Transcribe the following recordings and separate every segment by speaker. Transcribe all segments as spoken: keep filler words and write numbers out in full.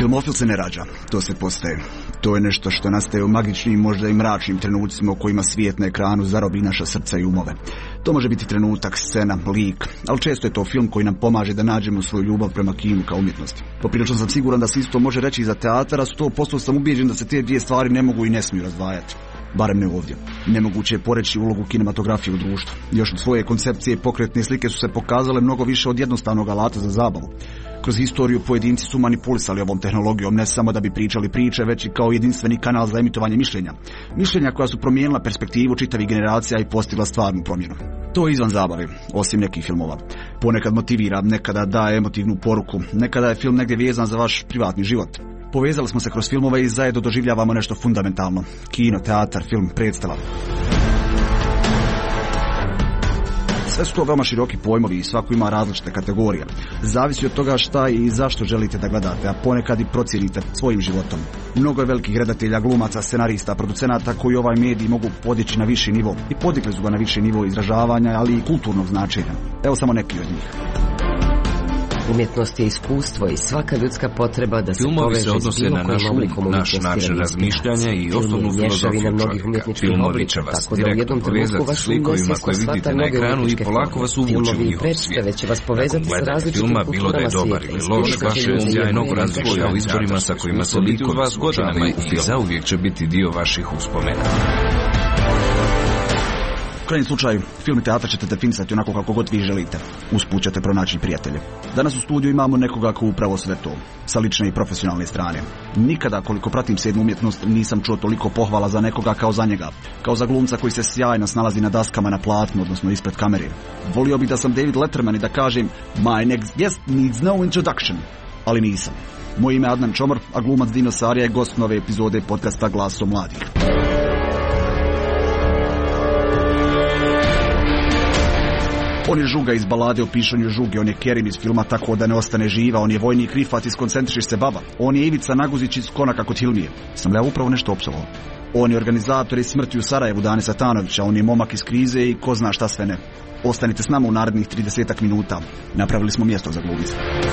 Speaker 1: Filmofil se ne rađa, to se postaje. To je nešto što nastaje u magičnim, možda i mračnim trenucima u kojima svijet na ekranu zarobi naša srca i umove. To može biti trenutak, scena, lik, ali često je to film koji nam pomaže da nađemo svoju ljubav prema kinu kao umjetnosti. Poprilično sam siguran da se isto može reći i za teatar, a sto posto sam ubijeđen da se te dvije stvari ne mogu i ne smiju razdvajati. Barem ne ovdje. Nemoguće je poreći ulogu kinematografije u društvu. Još od svoje koncepcije i pokretne slike su se pokazale mnogo više od jednostavnog alata za zabavu. Kroz historiju pojedinci su manipulisali ovom tehnologijom ne samo da bi pričali priče, već i kao jedinstveni kanal za emitovanje mišljenja. Mišljenja koja su promijenila perspektivu čitavih generacija i postigla stvarnu promjenu. To je izvan zabave, osim nekih filmova. Ponekad motivira, nekada daje emotivnu poruku, nekada je film negdje vezan za vaš privatni život. Povezali smo se kroz filmove i zajedno doživljavamo nešto fundamentalno. Kino, teatar, film, predstava. Sve su to veoma široki pojmovi i svako ima različite kategorije. Zavisi od toga šta i zašto želite da gledate, a ponekad i procijenite svojim životom. Mnogo je velikih redatelja, glumaca, scenarista, producenata koji ovaj medij mogu podići na viši nivo. I podigli su ga na viši nivo izražavanja, ali i kulturnog značenja. Evo samo neki od njih.
Speaker 2: Umjetnost je iskustvo i svaka ljudska potreba da se
Speaker 3: filmovi
Speaker 2: poveže
Speaker 3: se odnose na naš um, naš način razmišljanja i osnovnu filozofiju čovjeka. Filmovi će vas direktno povezati s slikovima koje vidite na ekranu i polako vas uvući u njihov svijet. Nakon gledanja filma, bilo da je dobar ili loš, vaše um sjajno razmišlja o izborima sa kojima se likovi vas godinama i zauvijek će biti dio vaših uspomena.
Speaker 1: U krajnjem slučaju, film i teatar ćete definisati onako kako god vi želite. Usput ćete pronaći prijatelje. Danas u studiju imamo nekoga ko upravo sve to, sa lične i profesionalne strane. Nikada, koliko pratim sedmu umjetnost, nisam čuo toliko pohvala za nekoga kao za njega. Kao za glumca koji se sjajno snalazi na daskama na platnu, odnosno ispred kamere. Volio bih da sam David Letterman i da kažem My next guest needs no introduction. Ali nisam. Moje ime je Adnan Čomor, a glumac Dino Sarija je gost nove epizode podcasta Glasom mladih. On je Žuga iz balade o pišanju Žuge, on je Kerim iz filma Tako da ne ostane živa, on je vojnik Rifat iz Koncentrišiš se baba, on je Ivica Naguzić iz Konaka kod Hilmije. Sam li ja upravo nešto opsovao? On je organizator iz Smrti u Sarajevu Dane Satanovića, on je momak iz Krize i ko zna šta sve ne. Ostanite s nama u narednih tridesetak minuta. Napravili smo mjesto za glumice.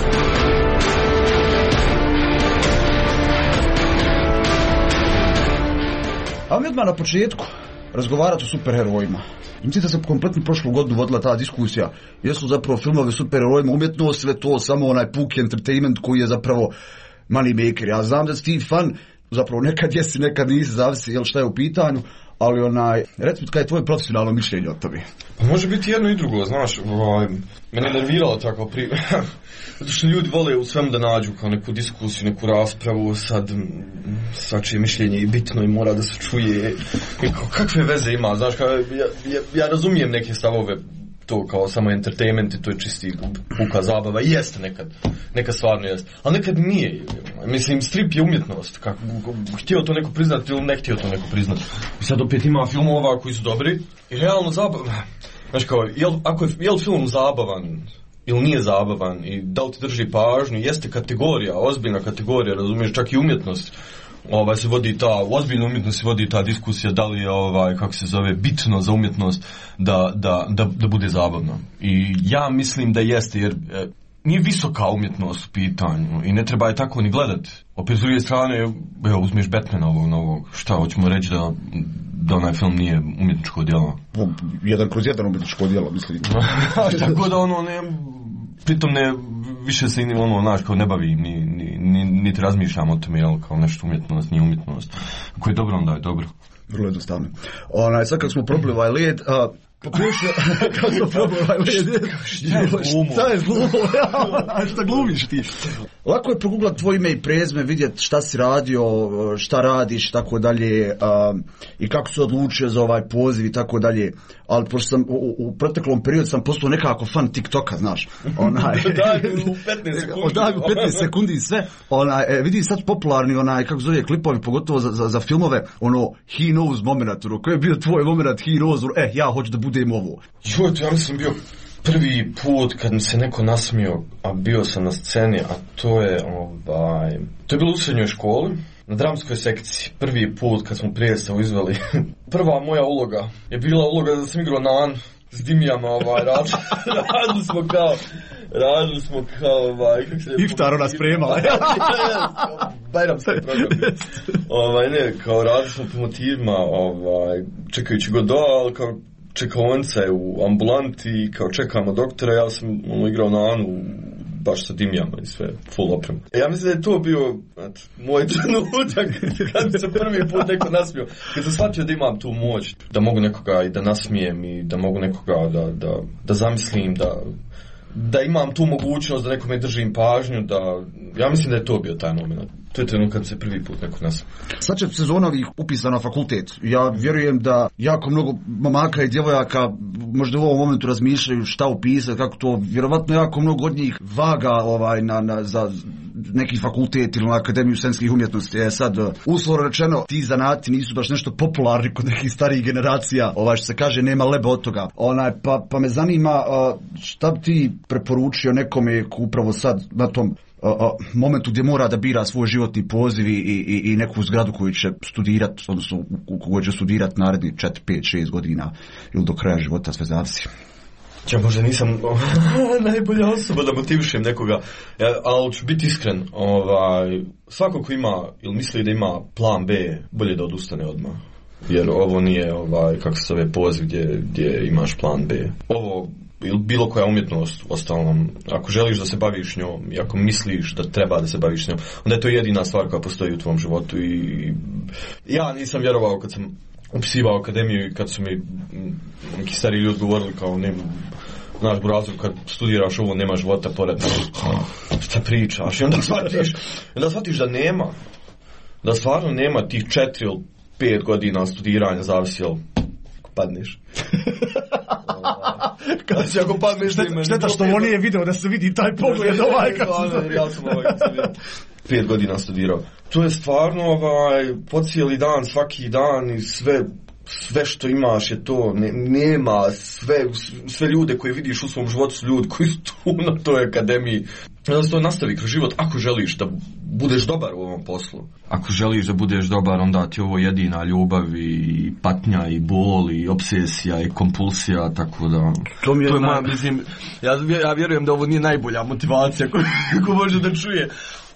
Speaker 1: A mi odmah na početku razgovarati o superherojima. Mislim da se kompletno prošlu godinu vodila ta diskusija. Jesu zapravo filmove superherojima umjetnost, sve to samo onaj puki entertainment koji je zapravo money maker. Ja znam da si ti fan, zapravo nekad jesi, nekad nisi, zavisi jel šta je u pitanju, ali onaj, recimo kada je tvoje profesionalno mišljenje o tome?
Speaker 4: Pa može biti jedno i drugo, znaš, ovaj, mene je nerviralo tako pri... Zato što ljudi vole u svemu da nađu kao neku diskusiju, neku raspravu, sad svačije mišljenje je bitno i mora da se čuje. I kao, kakve veze ima, znaš, kao, ja, ja, ja razumijem neke stavove, to kao samo entertainment i to je čisti puka zabava, i jeste nekad, nekad stvarno jeste, ali nekad nije. Mislim, strip je umjetnost, kako, htio to neko priznat, film ne htio to neko priznat. I sad opet ima filmova koji su dobri i realno zabavan. Znaš kao, jel, ako je, jel film zabavan ili nije zabavan i da li ti drži pažnju, jeste kategorija, ozbiljna kategorija, razumiješ, čak i umjetnost. Ovaj se vodi ta, u ozbiljnu umjetnost se vodi ta diskusija da li je ovaj, kako se zove, bitno za umjetnost da, da, da, da bude zabavno. I ja mislim da jeste, jer e, nije visoka umjetnost u pitanju i ne treba je tako ni gledati. Opet s druge strane, evo, uzmeš Batmana ovog novog, šta, hoćemo reći da, da onaj film nije umjetničko djelo?
Speaker 1: Jedan kroz jedan umjetničko djelo, mislim.
Speaker 4: Tako da ono ne... Pritom ne, više se i ono, znaš, kao ne bavi, ni, ni, ni, niti razmišljam o tome, jel, kao nešto umjetnost, nije umjetnost. Ako je dobro, onda je dobro.
Speaker 1: Vrlo jednostavno. Onaj, sad kad smo probili ovaj led, a, pokušao, kad smo probili ovaj led, šta je glumo? Šta je glumo? Ja, šta glumiš ti? Lako je proguglat tvoje ime i prezme, vidjeti šta si radio, šta radiš, tako dalje, a, i kako se odlučio za ovaj poziv i tako dalje. Ali pošto sam u, u proteklom periodu sam postao nekako fan TikToka, znaš. Onaj,
Speaker 4: u petnaest sekundi.
Speaker 1: Odag u petnaest sekundi i sve. Onaj, e, vidi sad popularni onaj, kako zove, klipovi, pogotovo za, za, za filmove, ono, he knows moment, ono, koji je bio tvoj moment, he knows, ono, e, ja hoću da budem ovo.
Speaker 4: Jo, ja mislim bio prvi put kad mi se neko nasmio, a bio sam na sceni, a to je, ovaj, to je bilo u srednjoj školi, na dramskoj sekciji, prvi put kad smo predstavu izveli. Prva moja uloga je bila uloga da sam igrao Nan, s dimijama, ovaj, radili, radili smo kao, radili smo kao, ovaj, kako se...
Speaker 1: Iftar ona spremala.
Speaker 4: Bajram se program. Ovaj, ne, kao radili smo po motivima, ovaj, čekajući Godo, ali kao čekaonice u ambulanti, kao čekamo doktora, ja sam ono, igrao na Anu, baš sa dimijama i sve, full oprem. Ja mislim da je to bio eto, moj trenutak kad se prvi put neko nasmio. Kad sam shvatio da imam tu moć, da mogu nekoga i da nasmijem i da mogu nekoga da, da, da zamislim, da, da imam tu mogućnost da nekome držim pažnju, da, ja mislim da je to bio taj moment. To je trenutak kad se prvi put neko nas.
Speaker 1: Sad će sezona ovih upisana na fakultet. Ja vjerujem da jako mnogo mamaka i djevojaka možda u ovom momentu razmišljaju šta upisati, kako to, vjerovatno jako mnogo od njih vaga ovaj, na, na, za neki fakultet ili na Akademiju scenskih umjetnosti. Je sad, uslovno rečeno, ti zanati nisu baš nešto popularni kod nekih starijih generacija, ovaj, što se kaže, nema leba od toga. Onaj, pa, pa me zanima šta bi ti preporučio nekome ko upravo sad na tom Uh, uh, momentu gdje mora da bira svoj životni poziv i, i, i neku zgradu koju će studirati, odnosno u kojoj će studirati naredni četiri, pet, šest godina ili do kraja života, sve zavisi.
Speaker 4: Ja možda nisam najbolja osoba da motivišem nekoga, ja, ali ću biti iskren, ovaj, svako ko ima ili misli da ima plan B, bolje da odustane odmah. Jer ovo nije, ovaj, kako se zove, poziv gdje, gdje imaš plan B. Ovo ili bilo koja umjetnost, ostalom, ako želiš da se baviš njom i ako misliš da treba da se baviš njom, onda je to jedina stvar koja postoji u tvom životu. I ja nisam vjerovao kad sam upisivao akademiju i kad su mi neki stari ljudi govorili kao ne, znaš burazu, kad studiraš ovo nema života pored, šta pričaš, i onda shvatiš, onda shvatiš da nema, da stvarno nema tih četiri ili pet godina studiranja, zavisi jel padneš. Kada će ako padneš da imaš...
Speaker 1: Šteta što ovo nije video da se vidi taj pogled ovaj kad se...
Speaker 4: Ja sam ovaj kad se vidio. Pet godina studirao. To je stvarno ovaj, po cijeli dan, svaki dan i sve, sve što imaš je to. Ne, nema sve, sve ljude koje vidiš u svom životu su ljudi koji su tu na toj akademiji. Da se to nastavi kroz život ako želiš da budeš dobar u ovom poslu. Ako želiš da budeš dobar, onda ti ovo jedina ljubav i patnja i bol i obsesija i kompulsija, tako da...
Speaker 1: To mi je,
Speaker 4: to je naj... moja, mislim, ja, ja vjerujem da ovo nije najbolja motivacija koju ko može da čuje,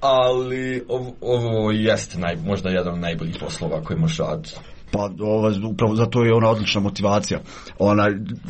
Speaker 4: ali ovo, ovo jeste naj, možda jedan od najboljih poslova koji možeš raditi.
Speaker 1: Pa ova, upravo zato je ona odlična motivacija. Ona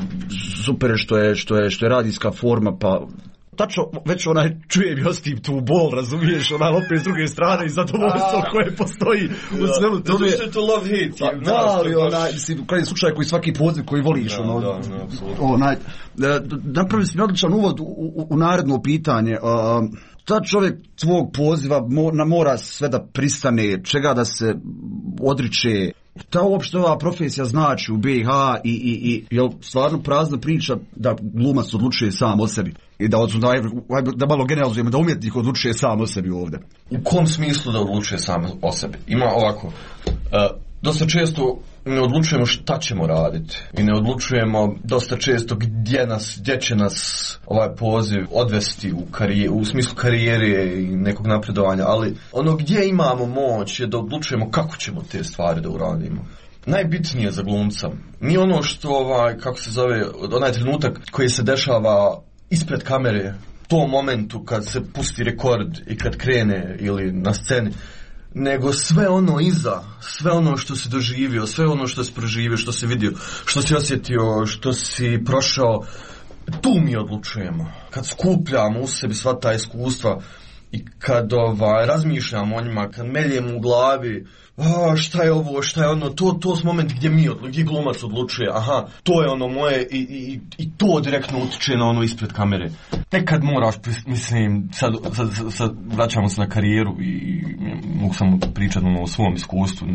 Speaker 1: super je što je što je što je radijska forma, pa tačno, već onaj čujem i ostim tu bol, razumiješ, onaj opet s druge strane i zadovoljstvo koje postoji u svemu tome.
Speaker 4: Zato što je to love hate.
Speaker 1: Da, ali onaj, mislim, u krajnjem slučaju koji svaki poziv koji voliš,
Speaker 4: da,
Speaker 1: ono,
Speaker 4: da, da,
Speaker 1: onaj, napravili si mi odličan uvod u, u, u naredno pitanje. Ta čovjek svog poziva mora sve da pristane, čega da se odriče. Ta uopšte ova profesija znači u B i H i, i, i jel stvarno prazna priča da glumac odlučuje sam o sebi i da, da, da malo generalizujemo da umjetnik odlučuje sam o sebi ovdje.
Speaker 4: U kom smislu da odlučuje sam o sebi? Ima ovako, uh, dosta često ne odlučujemo šta ćemo raditi i ne odlučujemo dosta često gdje nas, gdje će nas ovaj poziv odvesti u karijeru, u smislu karijere i nekog napredovanja, ali ono gdje imamo moć je da odlučujemo kako ćemo te stvari da uradimo. Najbitnije za glumca nije ono što ovaj, kako se zove, onaj trenutak koji se dešava ispred kamere, tom momentu kad se pusti rekord i kad krene ili na sceni, nego sve ono iza, sve ono što si doživio, sve ono što si proživio, što si vidio, što si osjetio, što si prošao, tu mi odlučujemo. Kad skupljamo u sebi sva ta iskustva i kad ovaj, razmišljamo o njima, kad meljemo u glavi, a, šta je ovo, šta je ono, to, to je moment gdje mi odlučujemo, gdje glumac odlučuje, aha, to je ono moje i, i, i to direktno utječe na ono ispred kamere. Tek kad moraš, mislim, sad, sad, sad vraćamo se na karijeru i mogu samo pričati o svom iskustvu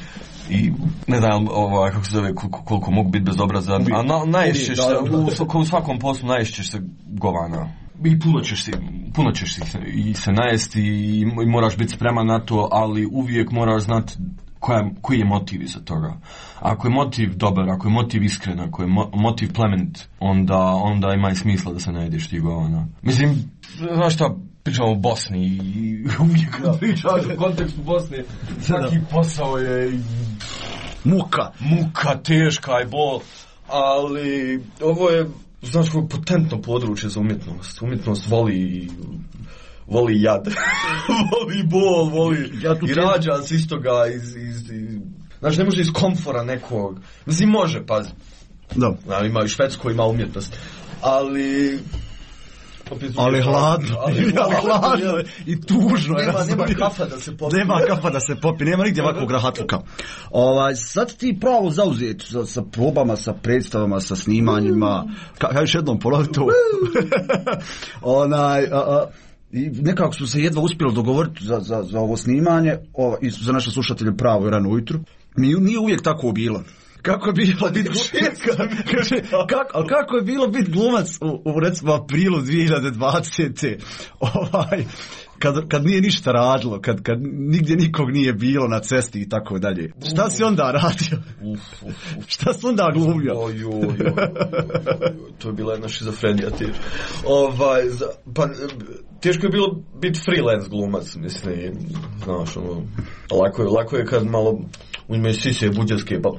Speaker 4: i ne znam ovaj, kako se zove, koliko, koliko mogu biti bezobrazan, a na, naješćeš se, u, u svakom poslu naješćeš se govana. I puno ćeš se, puno ćeš se i se najesti i, i moraš biti spreman na to, ali uvijek moraš znati koja, koji je motiv iza toga. Ako je motiv dobar, ako je motiv iskren, ako je mo, motiv plemenit, onda, onda ima i smisla da se najedeš tih govana. Mislim, znaš šta, pričamo o Bosni i uvijek kad pričaš u kontekstu Bosne, svaki posao je
Speaker 1: muka,
Speaker 4: muka, teška i bol. ali ovo je, znaš, kako potentno područje za umjetnost. Umjetnost voli, voli jad, voli bol, voli ja i rađa s istoga iz, iz, iz, znaš, ne može iz komfora nekog, mislim, može, pazi.
Speaker 1: Da.
Speaker 4: Znači, ima i Švedsko, ima umjetnost, ali...
Speaker 1: Ali hladno, ali, ali hladno i tužno.
Speaker 4: Nema, nema kafa da se popi.
Speaker 1: Nema kafa da se popi, nema nigdje ovakvog rahatluka. Ovaj, sad ti pravo zauzet sa, sa probama, sa predstavama, sa snimanjima. Ka, još jednom ponovi to. Onaj... A, a, i nekako su se jedva uspjeli dogovoriti za, za, za ovo snimanje, ova, i za naše slušatelje pravo i rano ujutru. Nije, nije uvijek tako bilo. Kako je bilo biti kako, kako je bilo biti glumac u, u recimo aprilu dvije hiljade dvadesete. Ovaj, kad, kad nije ništa radilo, kad, kad nigdje nikog nije bilo na cesti i tako dalje. Šta si onda radio? Uf, uf, uf. Šta si onda glumio?
Speaker 4: Oj, oj, oj, oj, oj, to je bila jedna šizofrenija teško. Ovaj, za, pa, teško je bilo biti freelance glumac, mislim, znaš, ono, lako je, lako je kad malo u ime sise budžetske, pa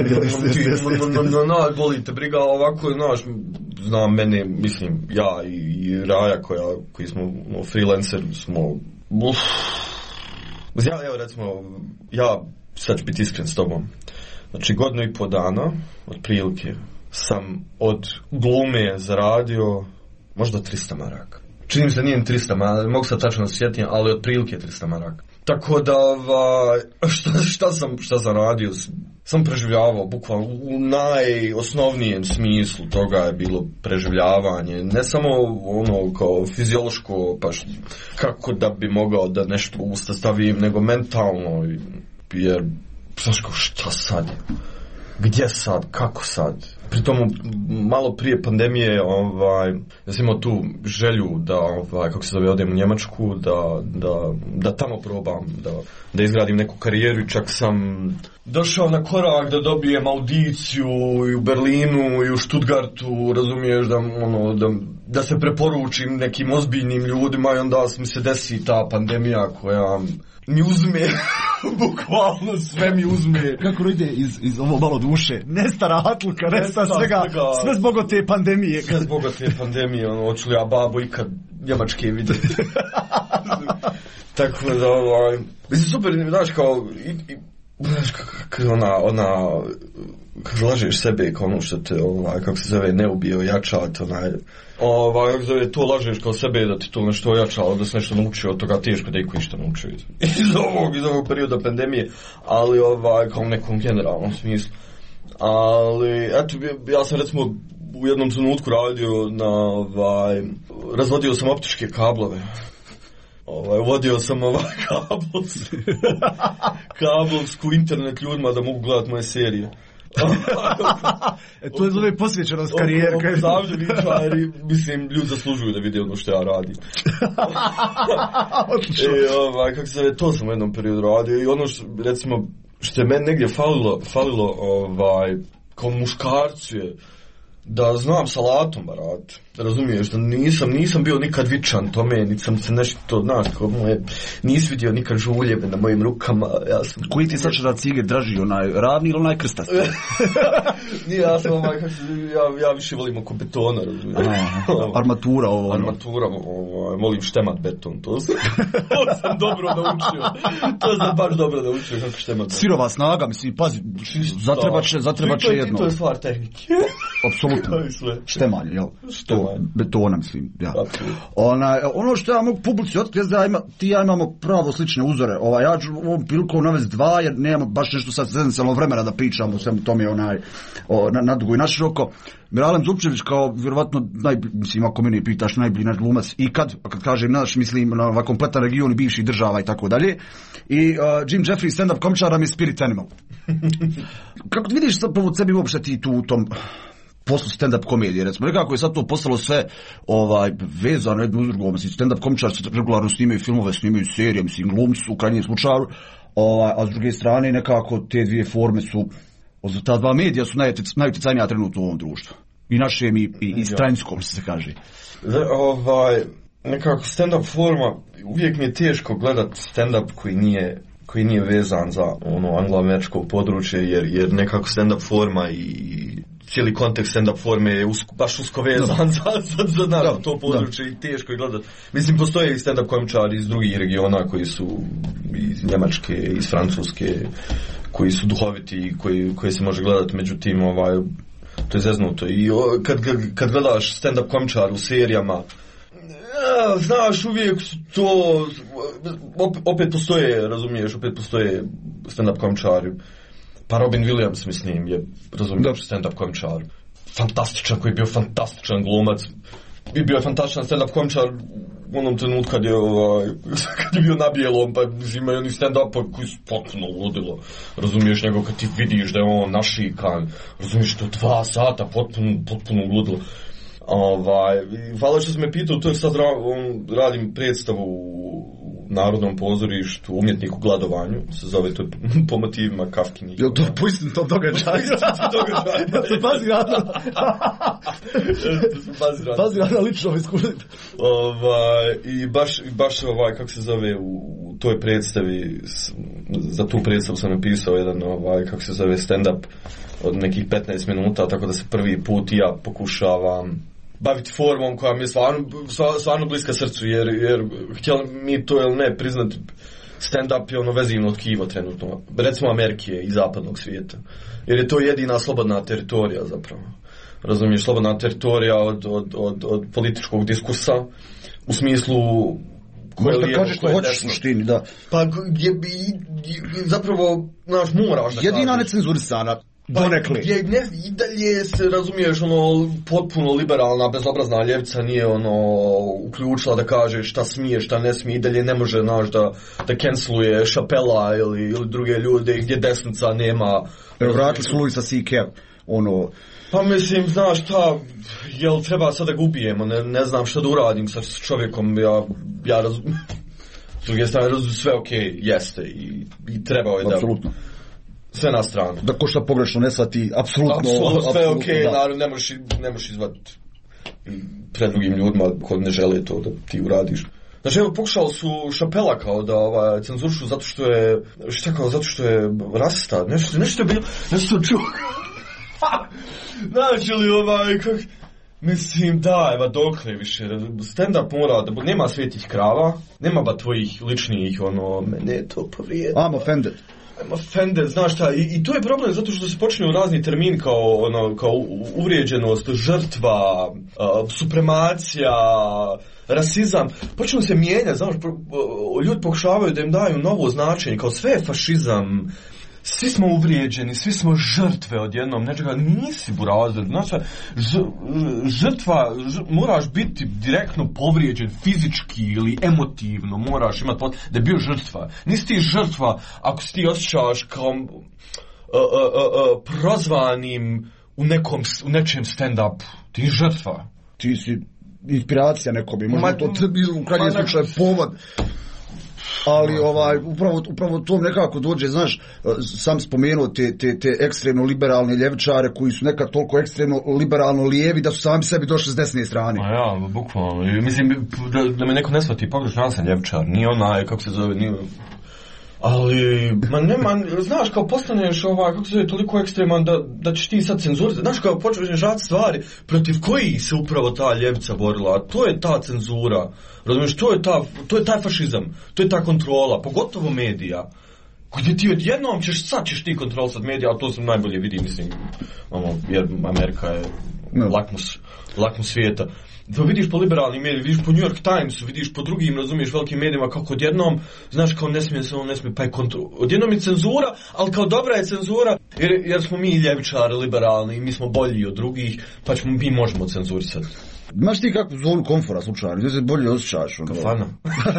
Speaker 4: na, volite briga, ovako, znaš, znam mene, mislim, ja i, i Raja koja, koji smo no, freelancer, smo, uf, ja, evo recimo, ja sad ću biti iskren s tobom, znači godinu i po dana, otprilike, sam od glume zaradio možda tristo maraka. Čini mi se nije trista maraka, mogu sad tačno sjetiti, ali otprilike tristo maraka. Tako da, ovaj, šta, šta, sam, šta sam radio, sam preživljavao, bukvalno u najosnovnijem smislu toga je bilo preživljavanje, ne samo ono kao fiziološko, pa š, kako da bi mogao da nešto ustavim, nego mentalno, jer, znaš kao, šta sad je? Gdje sad, kako sad? Pritom malo prije pandemije, ovaj, ja sam imao tu želju da, ovaj, kako se zove, odem u Njemačku, da, da, da tamo probam, da, da izgradim neku karijeru i čak sam došao na korak da dobijem audiciju i u Berlinu i u Stuttgartu, razumiješ, da, ono, da, da se preporučim nekim ozbiljnim ljudima i onda mi se desi ta pandemija koja mi uzme, bukvalno sve mi uzme.
Speaker 1: Kako ide iz, iz ovo malo duše? Nesta rahatluka, nesta svega, sve zbog te pandemije.
Speaker 4: Sve zbog te pandemije, ono, hoću li ja babo ikad Njemačke vidjeti. Tako da, ovaj, mislim, super, znaš, kao, i, i, znaš, kako ona, ona, kako lažeš sebe, kao ono što te, ovaj, kako se zove, ne ubio, jačat, onaj, ovaj, kako se zove, to lažeš kao sebe da ti to nešto ojačalo, da se nešto naučio, od toga teško da iko išta naučio iz, iz ovog, iz ovog perioda pandemije, ali, ovaj, kao u nekom generalnom smislu. Ali, eto, ja sam recimo u jednom trenutku radio na, ovaj, razvodio sam optičke kablove. Ovaj, uvodio sam ovaj kablovsku, kablovsku internet ljudima da mogu gledati moje serije.
Speaker 1: E, to je zove posvećenost karijere.
Speaker 4: Zavljeničari, mislim, ljudi zaslužuju da vide ono što ja radim. E, ovaj, kako se zove, to sam u jednom periodu radio i ono što, recimo, što je meni negdje falilo, falilo ovaj, kao muškarcu je da znam salatom barat, razumiješ, da nisam, nisam bio nikad vičan tome, niti sam se nešto, znaš, kao moje, nisi vidio nikad žuljeve na mojim rukama, ja sam...
Speaker 1: Koji ti sad će da cigir draži, onaj ravni ili onaj krstast?
Speaker 4: Nije, ja sam ovaj, ja, ja više volim oko betona, razumiješ.
Speaker 1: Armatura ovo.
Speaker 4: Armatura, ovo, volim štemat beton, to sam, to sam dobro naučio, to sam baš dobro naučio kako štemat beton.
Speaker 1: Sirova snaga, mislim, pazi, zatrebat će, zatrebat će jedno.
Speaker 4: To je stvar tehnike.
Speaker 1: Apsolutno. Štemanje, jel? To, betona, mislim, ja. Ona, ono što ja mogu publici otkriti, da ima, ti ja imamo pravo slične uzore. Ovaj, ja ću ovom prilikom navesti dva, jer nemamo baš nešto sad zezencijalno vremena da pričamo o svemu tome, onaj, o, na, nadugo i naširoko. Miralem Zupčević kao, vjerovatno, naj, mislim, ako meni pitaš, najbolji naš glumac ikad, a kad kažem naš, mislim, na ovaj kompletan region i bivših država i tako dalje. I uh, Jim Jeffries, stand-up komičar, nam je Spirit Animal. Kako vidiš sad povod sebi uopšte ti tu u tom poslu stand-up komedije, recimo, nekako je sad to postalo sve ovaj, vezano jedno uz drugo, mislim, stand-up komičar se regularno snimaju filmove, snimaju serije, mislim, glumci u krajnjem slučaju, ovaj, a s druge strane nekako te dvije forme su, ta dva medija su najuticajnija trenutno u ovom društvu. I našem i, i, i stranskom, što se kaže.
Speaker 4: Ovaj, nekako stand-up forma, uvijek mi je teško gledat stand-up koji nije koji nije vezan za ono anglo-američko područje, jer, jer nekako stand-up forma i cijeli kontekst stand-up forme je usko, baš usko vezan za, za, za naš, da, to područje da. I teško je gledati. Mislim, postoje i stand-up komičari iz drugih regiona koji su iz Njemačke, iz Francuske, koji su duhoviti, koji, koji se može gledati, međutim, ovaj, to je zeznuto. I o, kad, kad gledaš stand-up komičar u serijama, ja, znaš, uvijek su to, opet, opet postoje, razumiješ, opet postoje stand-up komičari. Pa Robin Williams, mislim, je, razumiješ, stand-up komičar. Fantastičan, koji je bio fantastičan glumac. I bio je fantastičan stand-up komičar u onom trenutku kad je, ovaj, kad je bio na bijelom, pa imaju oni stand-up koji su potpuno ludilo. Razumiješ njegov kad ti vidiš da je on našikan, razumiješ to dva sata, potpuno, potpuno ludilo. Ovaj, hvala što sam me pitao, to je sad on, radim predstavu u Narodnom pozorištu, Umjetnik u gladovanju, se zove to po motivima Kafkinih.
Speaker 1: Jel to po istom tom događaju? Ja se pazi rada. Pazi rada lično iskušiti.
Speaker 4: Ovaj, I baš, baš ovaj, kako se zove, u, u toj predstavi, za tu predstavu sam napisao jedan, ovaj, kako se zove, stand-up od nekih petnaest minuta, tako da se prvi put ja pokušavam baviti formom koja mi je stvarno, stvarno bliska srcu, jer, jer htjeli mi to ili ne priznati, stand-up je ono vezivno tkivo trenutno, recimo Amerike i zapadnog svijeta, jer je to jedina slobodna teritorija zapravo. Razumiješ, slobodna teritorija od, od, od, od političkog diskursa, u smislu
Speaker 1: koje možda kažeš što hoćeš u suštini, da.
Speaker 4: Pa je, je, zapravo, znaš, moraš da
Speaker 1: jedina kažeš. Necenzurisana. Donekli.
Speaker 4: Pa, je, ne, i dalje se, razumiješ, ono, potpuno liberalna, bezobrazna ljevica nije, ono, uključila da kaže šta smije, šta ne smije, i dalje ne može, znaš, da, da canceluje Chappella ili, ili druge ljude gdje desnica nema.
Speaker 1: Evo, vratili su Louisa C K, ono...
Speaker 4: Pa mislim, znaš šta, jel treba sada ga ubijemo, ne, ne znam šta da uradim sa čovjekom, ja, ja razumijem. S druge strane, razumijem, sve okej, okay, jeste, i, i trebao je da...
Speaker 1: Apsolutno.
Speaker 4: Sve na stranu.
Speaker 1: Da ko šta pogrešno ne shvati, apsolutno...
Speaker 4: Apsolutno, sve ok, naravno, ne možeš, ne možeš izvaditi pred drugim ljudima koji ne žele to da ti uradiš. Znači, evo, pokušali su Chappella kao da ovaj, cenzuršu zato što je, šta kao, zato što je rasista, nešto, nešto je bilo, nešto čuo. Znači li ovaj, kak... Mislim, da, evo, dokle više, stand-up mora da nema svetih krava, nema ba tvojih ličnih, ono, mene je to povrijedi.
Speaker 1: I'm offended.
Speaker 4: I'm offended, znaš šta, i, i to je problem zato što se počinju razni termini kao, ono, kao uvrijeđenost, žrtva, uh, supremacija, rasizam, počinju se mijenjati, znaš, ljudi pokušavaju da im daju novo značenje, kao sve je fašizam, svi smo uvrijeđeni, svi smo žrtve odjednom, nečega, nisi burazer, znaš, žrtva, ž, moraš biti direktno povrijeđen fizički ili emotivno, moraš imati pot, da je bio žrtva. Nisi ti žrtva ako si ti osjećaš kao uh, uh, uh, prozvanim u, nekom, u nečem stand-upu, ti je žrtva.
Speaker 1: Ti si inspiracija nekome, možda Ma, to u krajnjem slučaju povod. Ali ovaj, upravo, upravo to nekako dođe, znaš, sam spomenuo te, te, te ekstremno liberalne ljevičare koji su nekad toliko ekstremno liberalno lijevi da su sami sebi došli s desne strane.
Speaker 4: A ja, bukvalno. Mislim, da, da me neko ne shvati, pogrešno, ja sam ljevičar, nije onaj, kako se zove, nije... Ali, ma nema, znaš, kao postaneš ovaj, kako se zove, toliko ekstreman da, da ćeš ti sad cenzurirati, znaš, kao počneš žati stvari protiv kojih se upravo ta ljevica borila, a to je ta cenzura, razumiješ, to je, ta, to je taj fašizam, to je ta kontrola, pogotovo medija, gdje ti odjednom ćeš, sad ćeš ti kontrolisat medija, a to sam najbolje vidi, mislim, ono, jer Amerika je no. lakmus, lakmus svijeta. Da vidiš po liberalnim medijima, vidiš po New York Timesu, vidiš po drugim, razumiješ, velikim medijima, kako odjednom, znaš, kao ne smije se, on ne smije, pa je kontrol. Odjednom je cenzura, ali kao dobra je cenzura, jer, jer smo mi ljevičari, liberalni, mi smo bolji od drugih, pa ćemo, mi možemo cenzurisati.
Speaker 1: Imaš ti kakvu zonu komfora slučajno, gdje se bolje osjećaš? Ono?
Speaker 4: Kafana.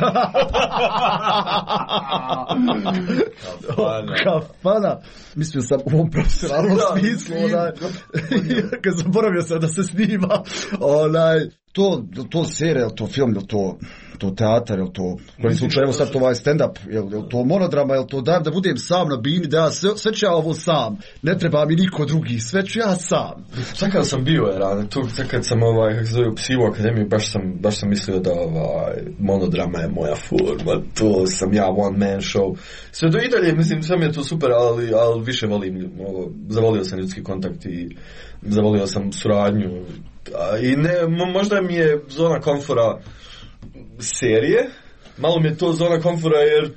Speaker 1: Kafana. Kafana. Mislim sam u ovom profesionalnom smislu, onaj, kad zaboravio sam da se snima, onaj, to, to serija, je li to film, je li to, to teatar, je li to, u kojem slučaju sad to ovaj stand-up, je li, je li to monodrama, je li to dajem da budem sam na bini, da ja sve, sve ću ja ovo sam, ne treba mi niko drugi, sve ću ja sam.
Speaker 4: Sad kad sam bio, je rane, tu, sad kad sam ovaj, kako se zove, u Psivu akademiju, baš sam, baš sam mislio da ovaj, monodrama je moja forma, to sam ja one man show. Sve do i dalje, mislim, sve mi je to super, ali, ali više volim, ovo, zavolio sam ljudski kontakt i zavolio sam suradnju. I ne, možda mi je zona komfora serije, malo mi je to zona komfora jer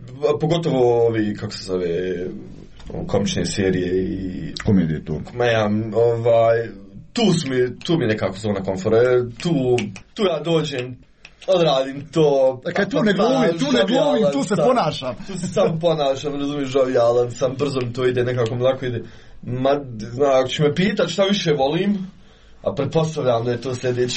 Speaker 4: pogotovo ovi, kako se zove, komične serije i
Speaker 1: komedije to.
Speaker 4: Ma ja, ovaj, tu su mi, tu mi je nekako zona komfora, tu, tu ja dođem, odradim to.
Speaker 1: Dakle, tu ne glumim, tu ne glumim, tu se ponašam.
Speaker 4: Tu se sam ponašam, razumiješ, žavijalan sam, brzo mi to ide, nekako mi lako ide. Ma, zna, ako ću me pitat šta više volim, a pretpostavljam da je to sljedeće.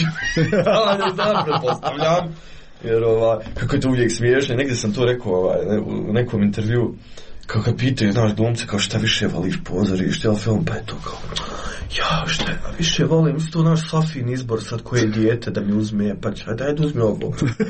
Speaker 4: Ja ne znam, pretpostavljam. Jer ovaj, kako je to uvijek smiješno, negdje sam to rekao ovaj, u nekom intervju, kao kad pitaju, znaš, glumce, kao šta više voliš, pozorište, ili film, pa je to kao, ja, šta ja više volim, isto naš Safin izbor sad koje dijete da mi uzme, pa će, hajde, hajde uzmi ovo.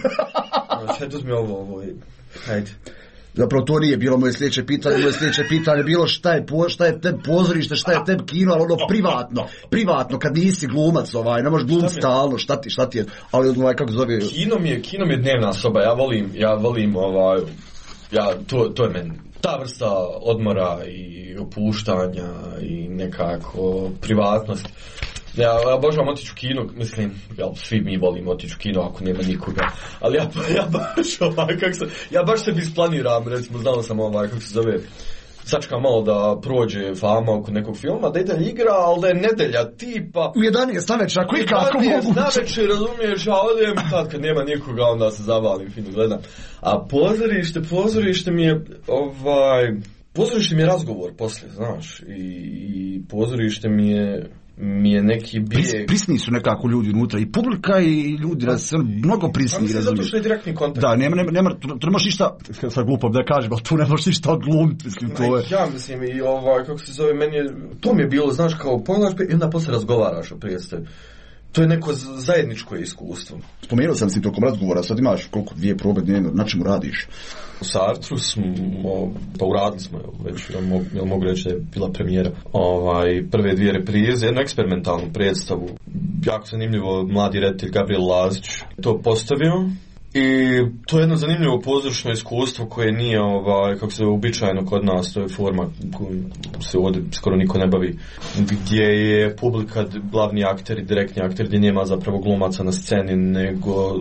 Speaker 4: Znači, hajde uzmi ovo, ovo, hajde.
Speaker 1: Zapravo to nije bilo moje sljedeće pitanje, moje sljedeće pitanje bilo šta je, po, šta je tebi pozorište, šta je tebi kino, ali ono privatno, privatno, kad nisi glumac, ovaj, ne možeš glumiti stalno, šta ti, šta ti je, ali ovaj, kako zove...
Speaker 4: Kino mi je, kino mi je dnevna soba, ja volim, ja volim, ovaj, ja, to, to je meni, ta vrsta odmora i opuštanja i nekako privatnost. Ja, ja obožavam otići u kino, mislim, ja, svi mi volimo otići u kino ako nema nikoga, ali ja, ja baš ovaj, kako se, ja baš sebi isplaniram, recimo, znao sam ovaj, kako se zove, sačekam malo da prođe fama oko nekog filma, da ide igra, ali da je nedelja tipa...
Speaker 1: U jedanaest navečer, ako i kako moguće.
Speaker 4: U jedanaest navečer, razumiješ, ja odem, tad kad nema nikoga, onda se zavalim, fino gledam. A pozorište, pozorište mi je, ovaj, pozorište mi je razgovor poslije, znaš, i, i pozorište mi je... mi je neki bijeg... Pris,
Speaker 1: prisni su nekako ljudi unutra, i publika i ljudi, da se mnogo prisni.
Speaker 4: Mislim, zato što je direktni kontakt.
Speaker 1: Da, nema, nema, nema tu, tu ne možeš ništa, sad glupo da kažem, ali tu ne možeš ništa odglumiti, mislim, to je...
Speaker 4: Ja mislim, i ovaj, kako se zove, meni je, to mi je bilo, znaš, kao pogledaš i onda poslije razgovaraš o predstavi. To je neko zajedničko iskustvo.
Speaker 1: Spomenuo sam si tokom razgovora, sad imaš koliko dvije probe dnevno, na čemu radiš?
Speaker 4: U Sartru smo, pa uradili smo, već, jel mogu, jel mogu reći da je bila premijera, ovaj, prve dvije reprize, jednu eksperimentalnu predstavu, jako zanimljivo, mladi reditelj Gabriel Lazić to postavio. I to je jedno zanimljivo pozorišno iskustvo koje nije, ovaj, kako se uobičajeno kod nas, to je forma koju se ovdje skoro niko ne bavi, gdje je publika glavni akter i direktni akter, gdje nema zapravo glumaca na sceni, nego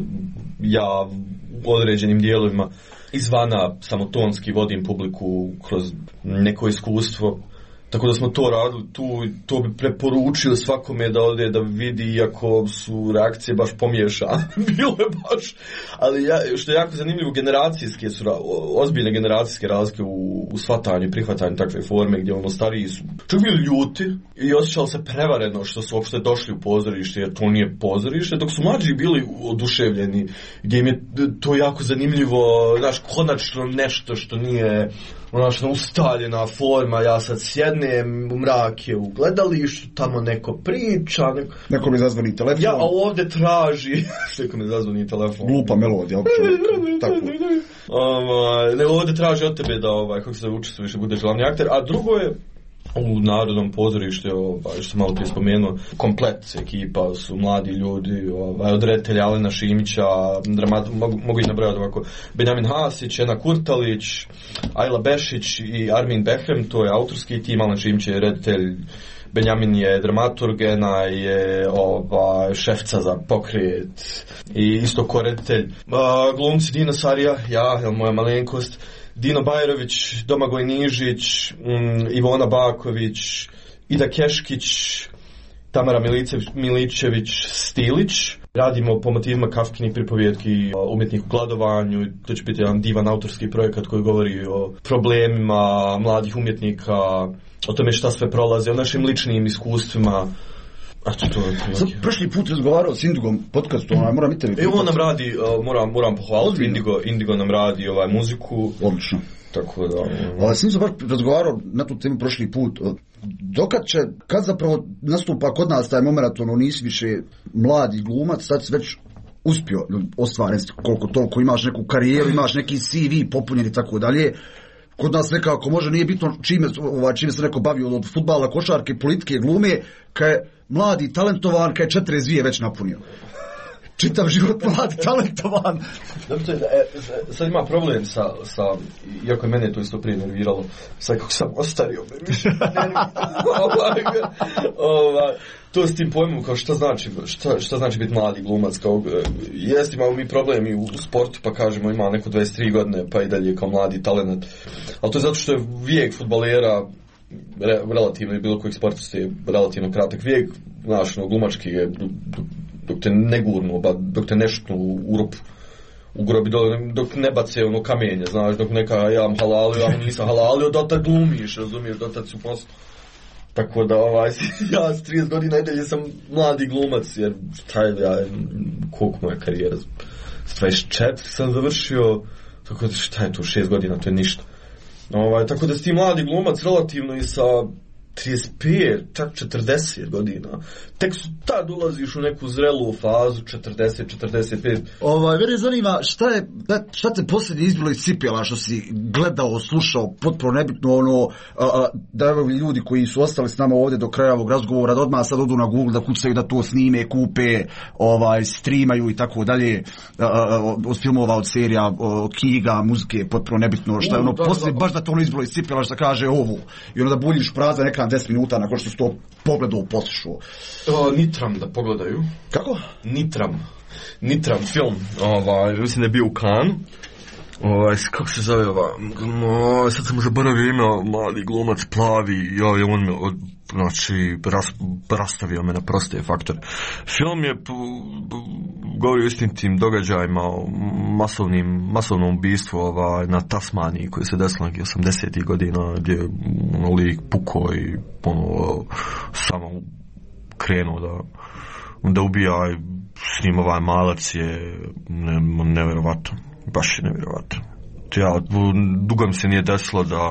Speaker 4: ja u određenim dijelovima izvana samotonski vodim publiku kroz neko iskustvo. Tako da smo to radili, tu, to bi preporučio svakome da ode da vidi, iako su reakcije baš pomiješane, bilo je baš, ali ja, što je jako zanimljivo, generacijske su, ozbiljne generacijske razlike u, u shvatanju i prihvatanju takve forme, gdje ono stariji su čak bili ljuti i osjećali se prevareno što su uopšte došli u pozorište, jer to nije pozorište, dok su mlađi bili oduševljeni, gdje im je to jako zanimljivo, znaš, konačno nešto što nije onačno ustaljena forma, ja sad sjednem u mrake u gledalištu, tamo neko priča, neko,
Speaker 1: neko mi zazvoni telefon.
Speaker 4: Ja, a ovdje traži, neko mi zazvoni telefon.
Speaker 1: Glupa melodija, tako.
Speaker 4: Um, ne, ovdje traži od tebe da, ovaj, kako se učestvuješ i budeš glavni akter, a drugo je, u Narodnom pozorištu, ovaj, što sam malo prije spomenuo, komplet ekipa su mladi ljudi, ovaj, od reditelja Alena Šimića, dramat, mogu, mogu ih nabrojati ovako, Benjamin Hasić, Ena Kurtalić, Ajla Bešić i Armin Behem, to je autorski tim, Alen Šimić je reditelj, Benjamin je dramaturg, Ena je ovaj, šefca za pokret i isto ko reditelj. Uh, glumci Dina Sarija, ja, jel, moja malenkost, Dino Bajrović, Domagoj Nižić, um, Ivona Baković, Ida Keškić, Tamara Milicević, Miličević, Stilić. Radimo po motivima Kafkinih pripovjetki o umjetniku gladovanju. To će biti jedan divan autorski projekat koji govori o problemima mladih umjetnika, o tome šta sve prolaze, o našim ličnim iskustvima. Eto, to je
Speaker 1: to. Prošli put razgovarao s Indigom podcastu, onaj, moram i tebi.
Speaker 4: Evo on nam radi, uh, moram, moram pohvaliti, Indigo, Indigo nam radi ovaj, muziku.
Speaker 1: Odlično.
Speaker 4: Tako da...
Speaker 1: Um... Ali sam baš razgovarao na tu temu prošli put. dokad će, kad zapravo nastupa kod nas taj moment, ono nisi više mladi glumac, sad si već uspio ostvariti koliko toliko, imaš neku karijeru, imaš neki C V popunjen i tako dalje. Kod nas nekako može, nije bitno čime, ovaj, čime se neko bavio od fudbala, košarke, politike, glume, kad je mladi, talentovan, kad je četrdeset dvije već napunio. Čitav život mladi, talentovan.
Speaker 4: Dobro, e, sad ima problem sa, sa, iako je mene to isto prije nerviralo, sad kako sam ostario, ovaj, to s tim pojmom kao šta znači, šta, šta znači biti mladi glumac, kao, jest imamo mi problem i u, u sportu, pa kažemo ima neko dvadeset tri godine, pa i dalje kao mladi talent, ali to je zato što je vijek fudbalera re, relativno i bilo kojeg sportista je relativno kratak vijek, znaš, no, glumački je dok te ne gurnu, dok te ne šutnu u rupu, u grobi dole, dok ne bace ono kamenje, znaš, dok neka ja vam halalio, ja vam nisam halalio, dotad glumiš, razumiješ, dotad su posto. Tako da, ovaj, ja s trideset godina i dalje sam mladi glumac, jer šta je, ja, koliko moja karijera, s dvadeset četiri sam završio, tako da šta je to, šest godina, to je ništa. Ovaj, tako da si ti mladi glumac relativno i sa trideset pet, čak četrdeset godina. Tek su tad ulaziš u neku zrelu fazu, četrdeset, četrdeset pet.
Speaker 1: Ovaj, mene zanima šta je, šta te posljednje izbilo iz cipela, što si gledao, slušao, potpuno nebitno, ono, a, a, da ljudi koji su ostali s nama ovdje do kraja ovog razgovora, da odmah sad odu na Google, da kucaju, da to snime, kupe, ovaj, streamaju i tako dalje, od filmova, od serija, od knjiga, muzike, potpuno nebitno, šta je ono, posljednje, baš da to ono izbilo iz cipela, što kaže ovo, i onda da buljiš prazan ekran deset minuta nakon što su to pogledao, poslušao.
Speaker 4: Nitram da pogledaju.
Speaker 1: Kako?
Speaker 4: Nitram. Nitram film. Ovaj, mislim da je bio u Cannes. Ovaj, kako se zove ova? No, sad sam zaboravio ime, mladi glumac, plavi, ja, on me od, znači, ras, rastavio me na proste faktore. Film je govori o istim tim događajima, o masovnim, masovnom ubistvu ovaj, na Tasmaniji koji se desilo nekih osamdesetih godina, gdje je ono, lik pukao i ono, samo krenuo da, da ubija, s njim ovaj malac je ne, nevjerovatno. Baš je nevjerovatno. Ja, dugo mi se nije desilo da,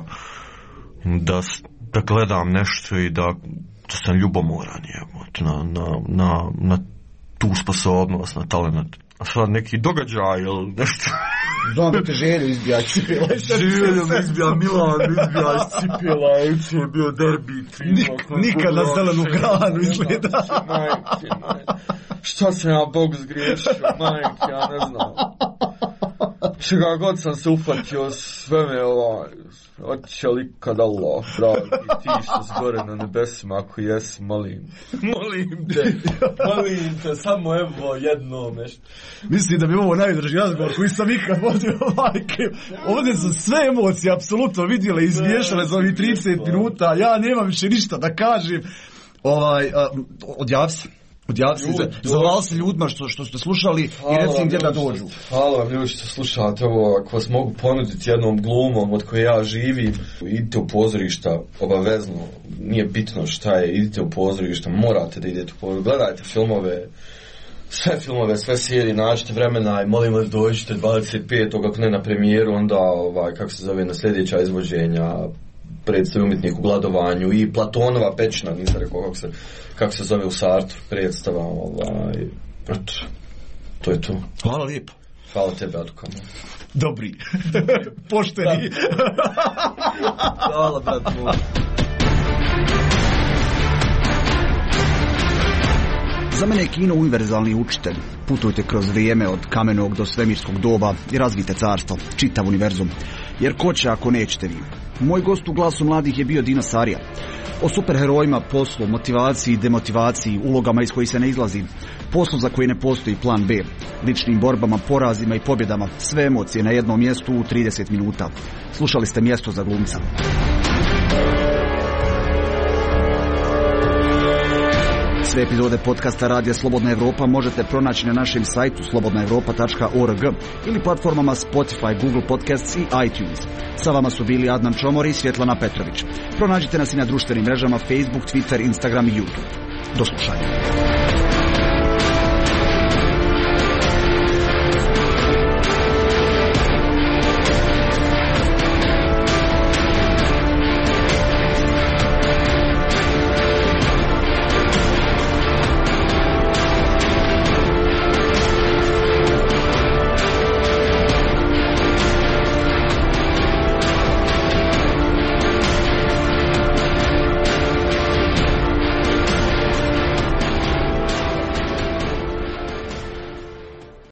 Speaker 4: da, da gledam nešto i da, da sam ljubomoran je, na, na, na, na tu sposobnost, na talent. A sad neki događaj ili nešto.
Speaker 1: Znam da te želju izbija iz cipela.
Speaker 4: Želju me izbija Milan, izbija iz cipela, uči je bio derbi.
Speaker 1: Nik, nikad na zelenu granu izgleda.
Speaker 4: Majke, majke. Šta sam ja Bog zgriješio, majke, ja ne znam. Čega god sam se uhvatio, sve me ovaj, oće li kad Allah, dragi, ti što si gore na nebesima, ako jesi, molim, molim te, molim te, samo evo jedno nešto.
Speaker 1: Mislim da bi ovo najdraži razgovor koji sam ikad vodio, majke, ovdje su sve emocije apsolutno vidjele, izmiješale za ovih trideset minuta, ja nemam više ništa da kažem, ovaj, odjavi se. Odjavi se, zavali se ljudima što, što ste slušali hvala i reci im gdje da dođu.
Speaker 4: Hvala vam ljudi što slušate ovo, ako vas mogu ponuditi jednom glumom od koje ja živim, idite u pozorišta, obavezno, nije bitno šta je, idite u pozorišta, morate da idete u pozorišta, gledajte filmove, sve filmove, sve serije, nađite vremena i molim vas dođite dvadeset petog ako ne na premijeru, onda ovaj, kako se zove, na sljedeća izvođenja, predstavi Umjetnik u gladovanju i Platonova pećina, nisam rekao kako se, kako se zove u Sartru, predstava, ovaj, to je to.
Speaker 1: Hvala lijepo.
Speaker 4: Hvala tebe, Adukama.
Speaker 1: Dobri. Pošteni.
Speaker 4: Hvala, brat moj.
Speaker 1: Za mene je kino univerzalni učitelj. Putujte kroz vrijeme od kamenog do svemirskog doba i razvijte carstvo, čitav univerzum. Jer ko će ako nećete vi? Moj gost u Glasu mladih je bio Dino Sarija. O superherojima, poslu, motivaciji, demotivaciji, ulogama iz kojih se ne izlazi, poslu za koji ne postoji plan B, ličnim borbama, porazima i pobjedama, sve emocije na jednom mjestu u trideset minuta. Slušali ste Mjesto za glumca. Sve epizode podcasta Radija Slobodna Evropa možete pronaći na našem sajtu slobodna evropa tačka org ili platformama Spotify, Google Podcasts i iTunes. Sa vama su bili Adnan Čomor i Svjetlana Petrović. Pronađite nas i na društvenim mrežama Facebook, Twitter, Instagram i YouTube. Do slušanja.